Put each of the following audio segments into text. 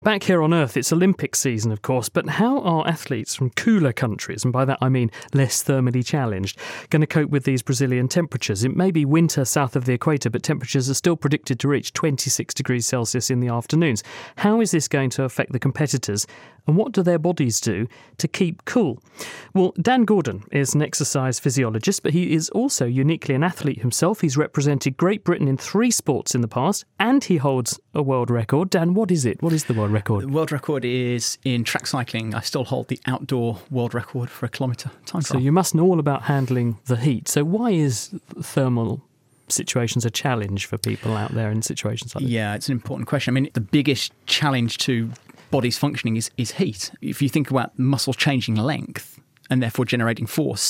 Back here on Earth, it's Olympic season, of course, but how are athletes from cooler countries, and by that I mean less thermally challenged, going to cope with these Brazilian temperatures? It may be winter south of the equator, but temperatures are still predicted to reach 26 degrees Celsius in the afternoons. How is this going to affect the competitors, and what do their bodies do to keep cool? Well, Dan Gordon is an exercise physiologist, but he is also uniquely an athlete himself. He's represented Great Britain in 3 sports in the past, and he holds a world record. Dan, what is it? What is the world record? The world record is in track cycling. I still hold the outdoor world record for a kilometre time trial. So you must know all about handling the heat. So why is thermal situations a challenge for people out there in situations like this? Yeah, it's an important question. I mean, the biggest challenge to body's functioning is heat. If you think about muscle changing length and therefore generating force,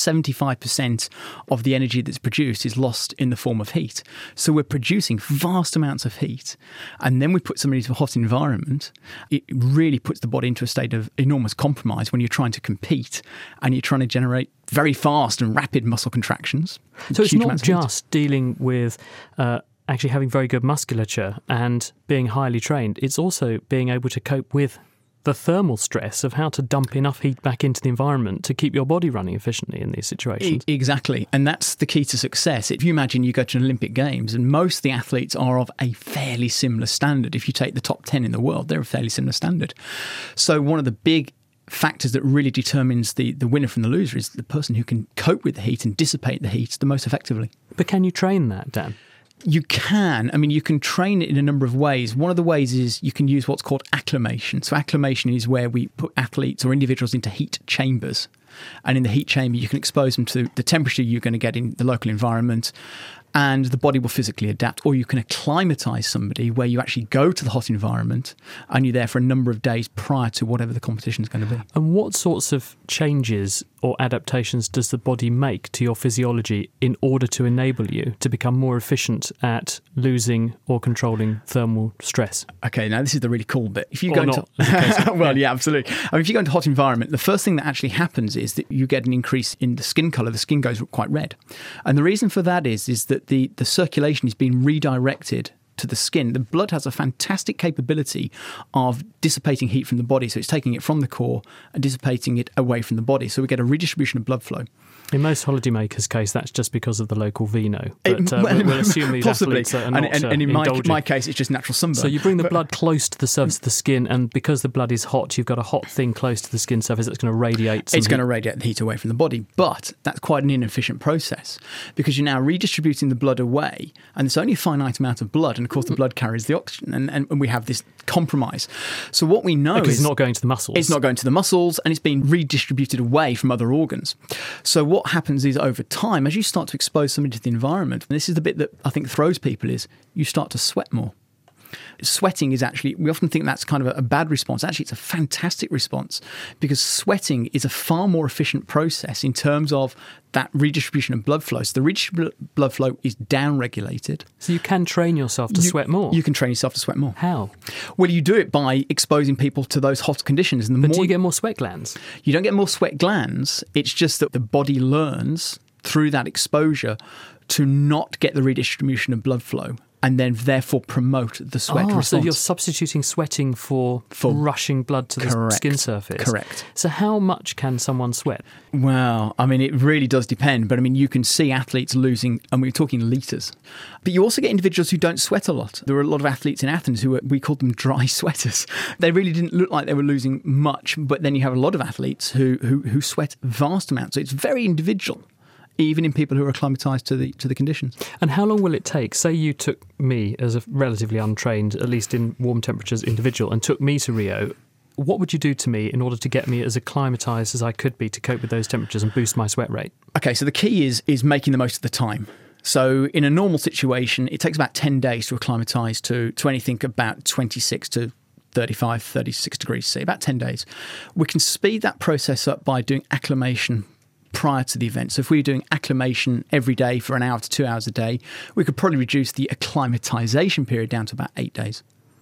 75% of the energy that's produced is lost in the form of heat. So we're producing vast amounts of heat, and then we put somebody into a hot environment. It really puts the body into a state of enormous compromise when you're trying to compete and you're trying to generate very fast and rapid muscle contractions. So it's not just dealing with actually having very good musculature and being highly trained. It's also being able to cope with the thermal stress of how to dump enough heat back into the environment to keep your body running efficiently in these situations. Exactly. And that's the key to success. If you imagine you go to an Olympic Games and most of the athletes are of a fairly similar standard. If you take the top 10 in the world, they're a fairly similar standard. So one of the big factors that really determines the winner from the loser is the person who can cope with the heat and dissipate the heat the most effectively. But can you train that, Dan? You can. I mean, you can train it in a number of ways. One of the ways is you can use what's called acclimation. So acclimation is where we put athletes or individuals into heat chambers. And in the heat chamber, you can expose them to the temperature you're going to get in the local environment, and the body will physically adapt. Or you can acclimatise somebody where you actually go to the hot environment and you're there for a number of days prior to whatever the competition is going to be. And what sorts of changes or adaptations does the body make to your physiology in order to enable you to become more efficient at losing or controlling thermal stress? Okay, now this is the really cool bit. If you go into well, yeah, absolutely. I mean, if you go into a hot environment, the first thing that actually happens is that you get an increase in the skin colour. The skin goes quite red. And the reason for that is that the circulation is being redirected to the skin. The blood has a fantastic capability of dissipating heat from the body. So it's taking it from the core and dissipating it away from the body. So we get a redistribution of blood flow. In most holidaymakers' case, that's just because of the local vino. But we'll assume these possibly. athletes are not and in my case, it's just natural sunburn. So you bring the blood close to the surface of the skin, and because the blood is hot, you've got a hot thing close to the skin surface that's going to radiate It's going to radiate the heat away from the body. But that's quite an inefficient process because you're now redistributing the blood away, and there's only a finite amount of blood, and of course the blood carries the oxygen, and we have this compromise. So what we know is it's not going to the muscles. It's not going to the muscles, and it's being redistributed away from other organs. So what happens is over time, as you start to expose somebody to the environment, and this is the bit that I think throws people, is you start to sweat more. Sweating is actually, we often think that's kind of a bad response. Actually, it's a fantastic response because sweating is a far more efficient process in terms of that redistribution of blood flow. So the redistribution of blood flow is down-regulated. So you can train yourself to sweat more? You can train yourself to sweat more. How? Well, you do it by exposing people to those hot conditions. And do you get more sweat glands? You don't get more sweat glands. It's just that the body learns through that exposure to not get the redistribution of blood flow, and then therefore promote the sweat response. So you're substituting sweating for rushing blood to the skin surface. Correct. So how much can someone sweat? Well, I mean, it really does depend. But I mean, you can see athletes losing, and we're talking litres. But you also get individuals who don't sweat a lot. There were a lot of athletes in Athens who we called them dry sweaters. They really didn't look like they were losing much. But then you have a lot of athletes who sweat vast amounts. So it's very individual, even in people who are acclimatised to the conditions. And how long will it take? Say you took me as a relatively untrained, at least in warm temperatures, individual, and took me to Rio. What would you do to me in order to get me as acclimatised as I could be to cope with those temperatures and boost my sweat rate? Okay, so the key is making the most of the time. So in a normal situation, it takes about 10 days to acclimatise to anything about 26 to 35, 36 degrees C, about 10 days. We can speed that process up by doing acclimation prior to the event. So if we were doing acclimation every day for an hour to 2 hours a day, we could probably reduce the acclimatization period down to about 8 days.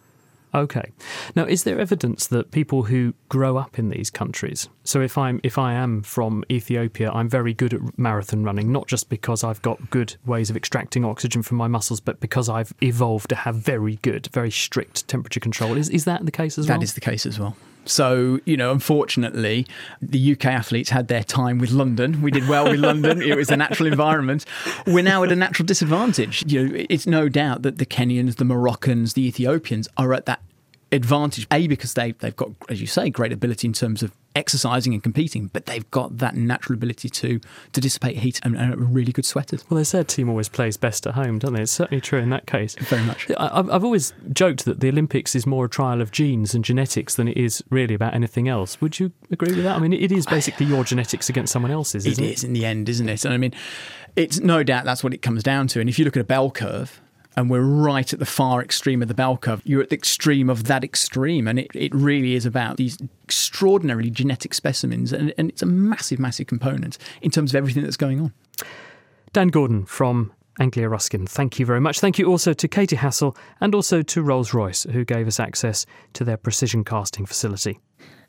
Okay. Now, is there evidence that people who grow up in these countries, so if I am from Ethiopia, I'm very good at marathon running, not just because I've got good ways of extracting oxygen from my muscles, but because I've evolved to have very good, very strict temperature control. Is that the case as well? That is the case as well. So, unfortunately, the UK athletes had their time with London. We did well with London. It was a natural environment. We're now at a natural disadvantage. It's no doubt that the Kenyans, the Moroccans, the Ethiopians are at that advantage, because they've got, as you say, great ability in terms of exercising and competing, but they've got that natural ability to dissipate heat and are really good sweaters. Well, they say a team always plays best at home, don't they? It's certainly true in that case. Very much. I've always joked that the Olympics is more a trial of genes and genetics than it is really about anything else. Would you agree with that? I mean, it is basically your genetics against someone else's, isn't it? It is in the end, isn't it? And I mean, it's no doubt that's what it comes down to. And if you look at a bell curve, and we're right at the far extreme of the bell curve, you're at the extreme of that extreme. And it really is about these extraordinarily genetic specimens. And it's a massive, massive component in terms of everything that's going on. Dan Gordon from Anglia Ruskin, thank you very much. Thank you also to Katie Hassel and also to Rolls-Royce, who gave us access to their precision casting facility.